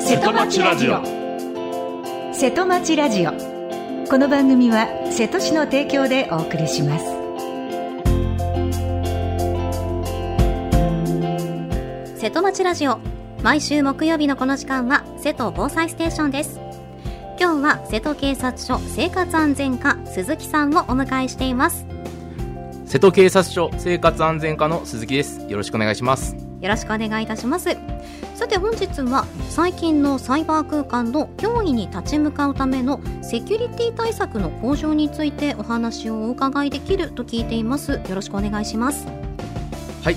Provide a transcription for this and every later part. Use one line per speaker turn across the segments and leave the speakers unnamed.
瀬戸町ラジオ。
瀬戸町ラジオ。この番組は瀬戸市の提供でお送りします。
瀬戸町ラジオ、毎週木曜日のこの時間は瀬戸防災ステーションです。今日は瀬戸警察署生活安全課鈴木さんをお迎えしています。
瀬戸警察署生活安全課の鈴木です。よろしくお願いします。
よろしくお願いいたします。さて本日は最近のサイバー空間の脅威に立ち向かうためのセキュリティ対策の向上についてお話をお伺いできると聞いています。よろしくお願いします。
はい、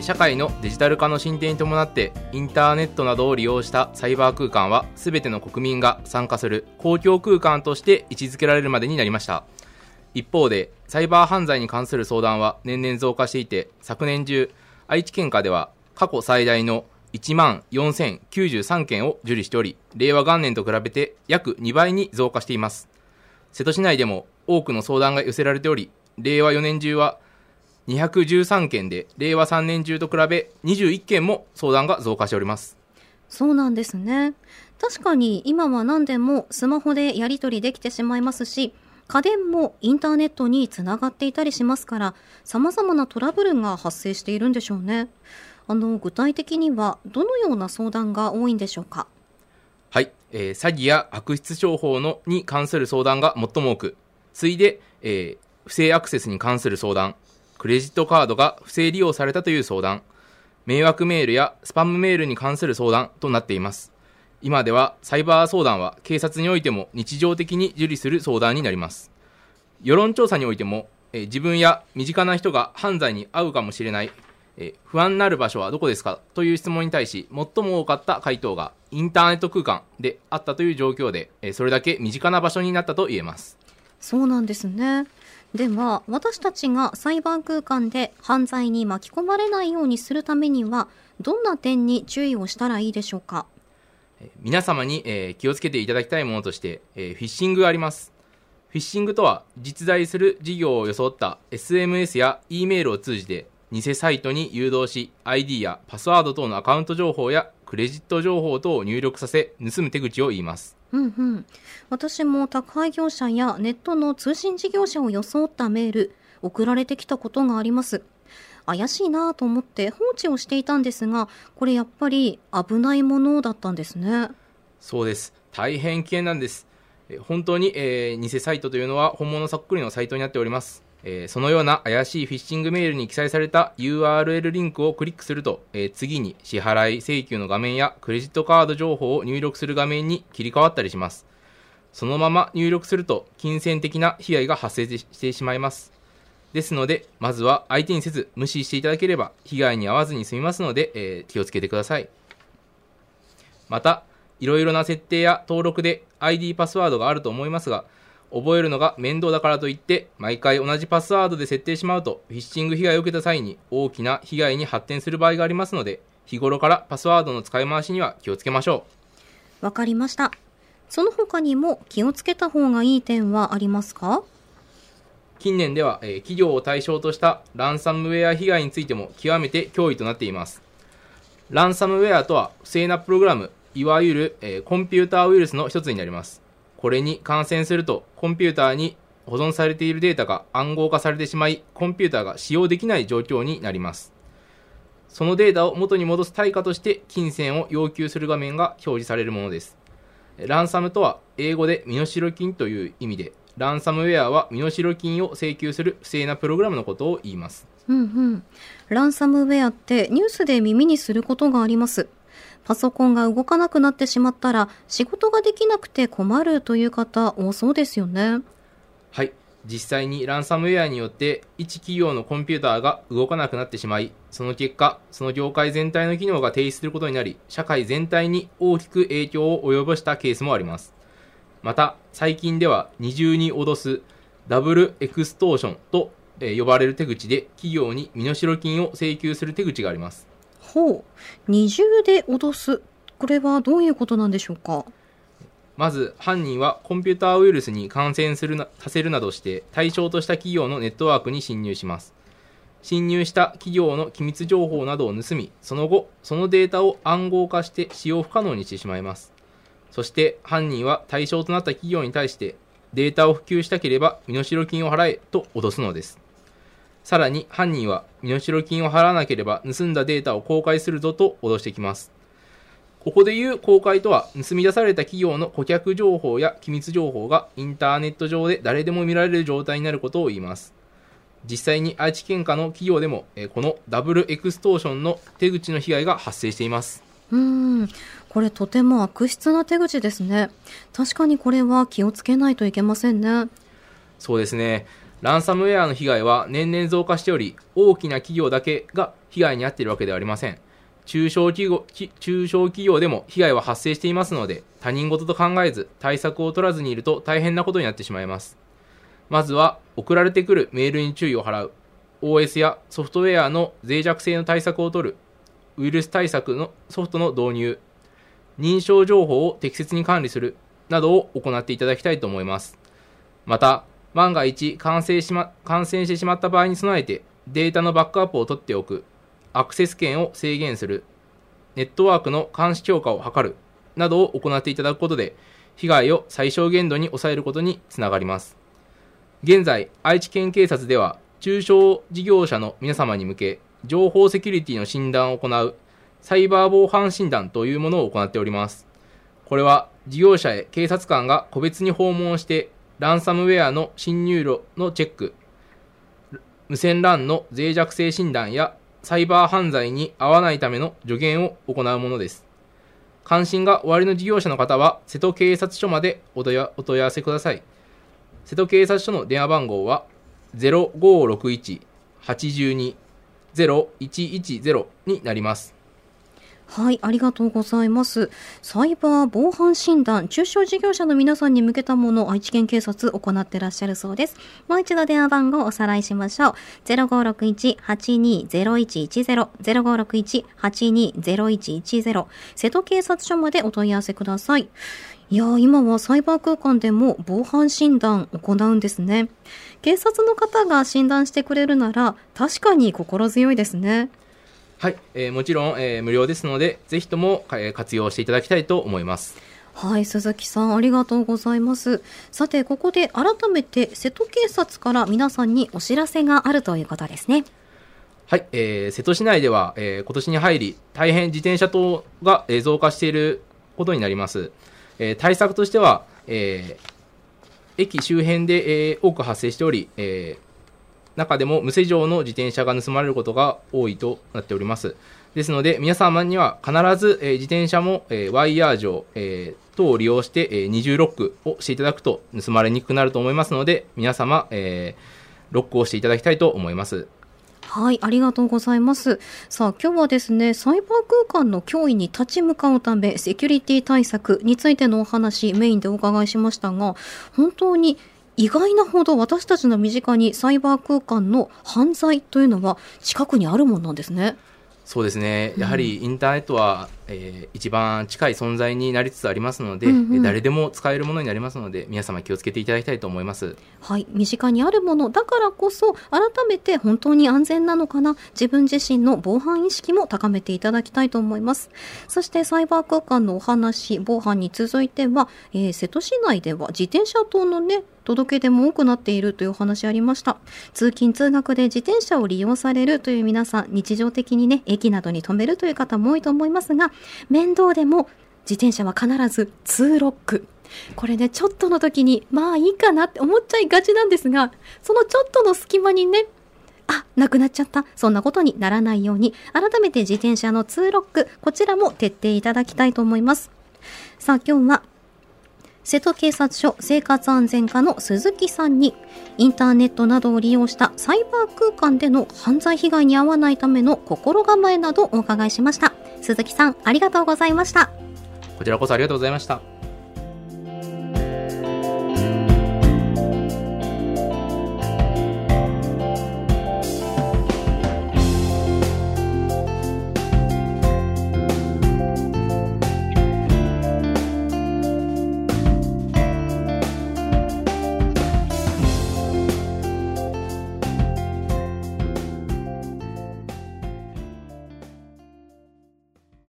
社会のデジタル化の進展に伴ってインターネットなどを利用したサイバー空間は全ての国民が参加する公共空間として位置づけられるまでになりました。一方でサイバー犯罪に関する相談は年々増加していて、昨年中愛知県下では過去最大の1万4093件を受理しており、令和元年と比べて約2倍に増加しています。瀬戸市内でも多くの相談が寄せられており、令和4年中は213件で、令和3年中と比べ21件も相談が増加しております。
そうなんですね。確かに今は何でもスマホでやり取りできてしまいますし、家電もインターネットにつながっていたりしますから、様々なトラブルが発生しているんでしょうね。具体的にはどのような相談が多いんでしょうか。
はい、詐欺や悪質商法に関する相談が最も多く、次いで、不正アクセスに関する相談、クレジットカードが不正利用されたという相談、迷惑メールやスパムメールに関する相談となっています。今ではサイバー相談は警察においても日常的に受理する相談になります。世論調査においても、自分や身近な人が犯罪に遭うかもしれない、不安になる場所はどこですかという質問に対し、最も多かった回答がインターネット空間であったという状況で、それだけ身近な場所になったと言えます。
そうなんですね。では私たちがサイバー空間で犯罪に巻き込まれないようにするためにはどんな点に注意をしたらいいでしょうか。
皆様に、気をつけていただきたいものとして、フィッシングがあります。フィッシングとは実在する事業を装った SMS や E メールを通じて偽サイトに誘導し、 ID やパスワード等のアカウント情報やクレジット情報等を入力させ盗む手口を言います。
私も宅配業者やネットの通信事業者を装ったメール送られてきたことがあります。怪しいなと思って放置をしていたんですが、これやっぱり危ないものだったんですね。
そうです。大変危険なんです。本当に、偽サイトというのは本物そっくりのサイトになっております。そのような怪しいフィッシングメールに記載された URL リンクをクリックすると、次に支払い請求の画面やクレジットカード情報を入力する画面に切り替わったりします。そのまま入力すると金銭的な被害が発生してしまいます。ですのでまずは相手にせず無視していただければ被害に遭わずに済みますので、気をつけてください。またいろいろな設定や登録で ID パスワードがあると思いますが、覚えるのが面倒だからといって毎回同じパスワードで設定しまうとフィッシング被害を受けた際に大きな被害に発展する場合がありますので、日頃からパスワードの使い回しには気をつけましょ
う。わかりました。その他にも気をつけた方がいい点はありますか？
近年では、企業を対象としたランサムウェア被害についても極めて脅威となっています。ランサムウェアとは不正なプログラム、いわゆる、コンピューターウイルスの一つになります。これに感染するとコンピューターに保存されているデータが暗号化されてしまい、コンピューターが使用できない状況になります。そのデータを元に戻す対価として金銭を要求する画面が表示されるものです。ランサムとは英語で身代金という意味で、ランサムウェアは身代金を請求する不正なプログラムのことを言います。
ランサムウェアってニュースで耳にすることがあります。パソコンが動かなくなってしまったら仕事ができなくて困るという方多そうですよね。
はい、実際にランサムウェアによって一企業のコンピューターが動かなくなってしまい、その結果その業界全体の機能が停止することになり、社会全体に大きく影響を及ぼしたケースもあります。また最近では二重に脅すダブルエクストーションと呼ばれる手口で企業に身代金を請求する手口があります。
二重で脅す、これはどういうことなんでしょうか？
まず犯人はコンピューターウイルスに感染させるなどして対象とした企業のネットワークに侵入します。侵入した企業の機密情報などを盗み、その後そのデータを暗号化して使用不可能にしてしまいます。 そして犯人は対象となった企業に対してデータを普及したければ身代金を払えと脅すのです。さらに犯人は身代金を払わなければ盗んだデータを公開するぞと脅してきます。ここでいう公開とは、盗み出された企業の顧客情報や機密情報がインターネット上で誰でも見られる状態になることを言います。実際に愛知県下の企業でもこのダブルエクストーションの手口の被害が発生しています。
これとても悪質な手口ですね。確かにこれは気をつけないといけませんね。
そうですね。ランサムウェアの被害は年々増加しており、大きな企業だけが被害に遭っているわけではありません。中小企業でも被害は発生していますので、他人事と考えず対策を取らずにいると大変なことになってしまいます。まずは送られてくるメールに注意を払う、 OS やソフトウェアの脆弱性の対策を取る、ウイルス対策のソフトの導入、認証情報を適切に管理するなどを行っていただきたいと思います。また万が一感染してしまった場合に備えてデータのバックアップを取っておく、アクセス権を制限する、ネットワークの監視強化を図るなどを行っていただくことで被害を最小限度に抑えることにつながります。現在愛知県警察では中小事業者の皆様に向け情報セキュリティの診断を行うサイバー防犯診断というものを行っております。これは事業者へ警察官が個別に訪問してランサムウェアの侵入路のチェック、無線 LAN の脆弱性診断やサイバー犯罪に遭わないための助言を行うものです。関心がおありの事業者の方は瀬戸警察署までお問い合わせください。瀬戸警察署の電話番号は 0561-82-0110 になります。
はい、ありがとうございます。サイバー防犯診断、中小事業者の皆さんに向けたものを愛知県警察行ってらっしゃるそうです。もう一度電話番号をおさらいしましょう。0561-820110、0561-820110、瀬戸警察署までお問い合わせください。いや、今はサイバー空間でも防犯診断を行うんですね。警察の方が診断してくれるなら確かに心強いですね。
はい、もちろん、無料ですのでぜひとも、活用していただきたいと思います。
はい、鈴木さんありがとうございます。さてここで改めて瀬戸警察から皆さんにお知らせがあるということですね。
はい、瀬戸市内では、今年に入り大変自転車等が、増加していることになります。対策としては、駅周辺で、多く発生しており、中でも無施錠の自転車が盗まれることが多いとなっております。ですので皆様には必ず、自転車も、ワイヤー錠、等を利用して、二重ロックをしていただくと盗まれにくくなると思いますので皆様、ロックをしていただきたいと思います。
はい、ありがとうございます。さあ今日はですね、サイバー空間の脅威に立ち向かうためセキュリティ対策についてのお話メインでお伺いしましたが、本当に意外なほど私たちの身近にサイバー空間の犯罪というのは近くにあるものなんですね。
そうですね、やはりインターネットは、一番近い存在になりつつありますので、誰でも使えるものになりますので皆様気をつけていただきたいと思います。
はい、身近にあるものだからこそ改めて本当に安全なのかな、自分自身の防犯意識も高めていただきたいと思います。そしてサイバー空間のお話、防犯に続いては、瀬戸市内では自転車等のね届け出も多くなっているというお話ありました。通勤通学で自転車を利用されるという皆さん、日常的にね駅などに停めるという方も多いと思いますが、面倒でも自転車は必ず2ロック、これねちょっとの時にまあいいかなって思っちゃいがちなんですが、そのちょっとの隙間にねなくなっちゃった、そんなことにならないように改めて自転車の2ロック、こちらも徹底いただきたいと思います。さあ今日は瀬戸警察署生活安全課の鈴木さんにインターネットなどを利用したサイバー空間での犯罪被害に遭わないための心構えなどお伺いしました。鈴木さんありがとうございました。
こちらこそありがとうございました。